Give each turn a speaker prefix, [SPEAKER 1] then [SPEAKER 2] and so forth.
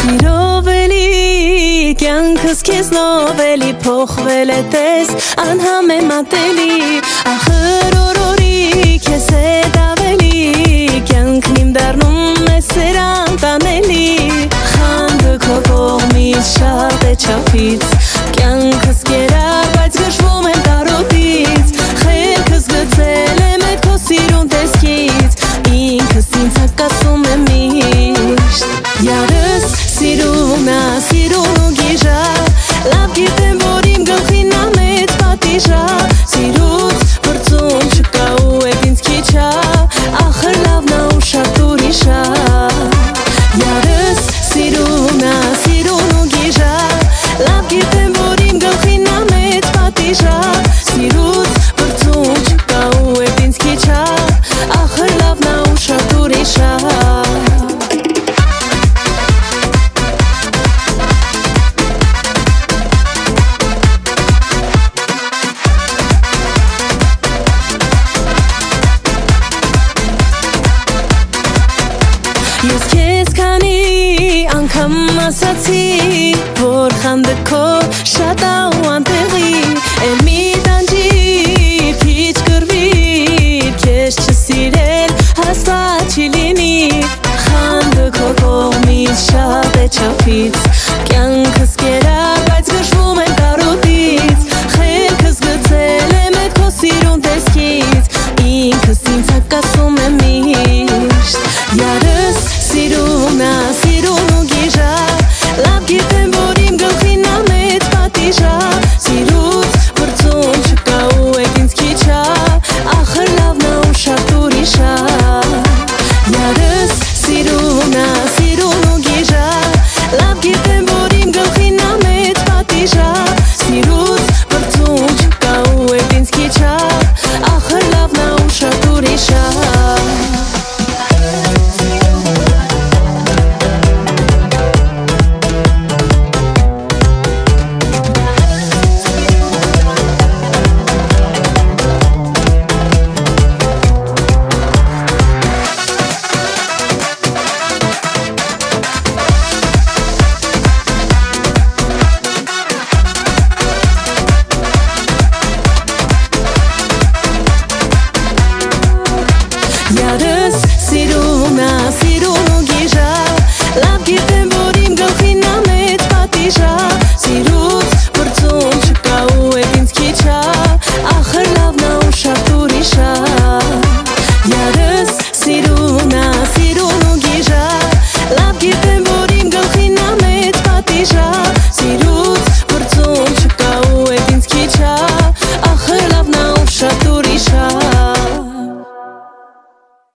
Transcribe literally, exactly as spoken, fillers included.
[SPEAKER 1] Սիրովելի կյանքս քեզ նովելի փոխվել է տես անհամեմատելի ախր օրորի քեզ հետ ավելի կյանքն իմ դառնում է սերան տանելի խանդը քո կողմից շատ է չափից կյանքս կերա բայց գժվում եմ տարոտից խելքս գցել եմ այդ քո սիրուն տեսքից ինքս ինձ հակասում եմ միշտ Յարս սիրունա սիրուն ու գիժա լավ գիտեմ որ իմ գլխին ամեծ պատիժա սիրուց բրծում չկա ու էդ ինձ քիչա ախր լավն ա ու շատ ուրիշա Յարս սիրունա սիրուն ու գիժա լավ գիտեմ որ իմ գլխին ամեծ պատիժա սիրուց բրծում չկա ու էդ ինձ քիչա ախր լավն ա ու շատ ուրիշա Ես քեզ քանի անգամ ասացի որ խանդը քո շատ ա ու անտեղի էլ մի տանջիր քիչ կռվիր քեզ չսիրել հաստատ չի լինի խանդը քո կողմից շատ է չափից կյանքս կերա բայց գժվում եմ տարոտից խելքս գցել եմ այդ քո սիրուն տեսքից ինքս ինձ հակասում եմ միշտ Յարս սիրունա սիրուն ու գիժա լավ գիտեմ որ իմ գլխին ամեծ պատիժա սիրուց բրծում չկա ու էդ ինձ քիչա ախր լավն ա ու շատ ուրիշա Յարս սիրունա սիրուն ու գիժա լավ գիտեմ որ իմ գլխին ամեծ պատիժա սիրուց բրծում չկա ու էդ ինձ քիչա ախր լավն ա ու շատ ուրիշա Յարս սիրունա սիրուն ու գիժա լավ գիտեմ որ իմ գլխին ամեծ պատիժա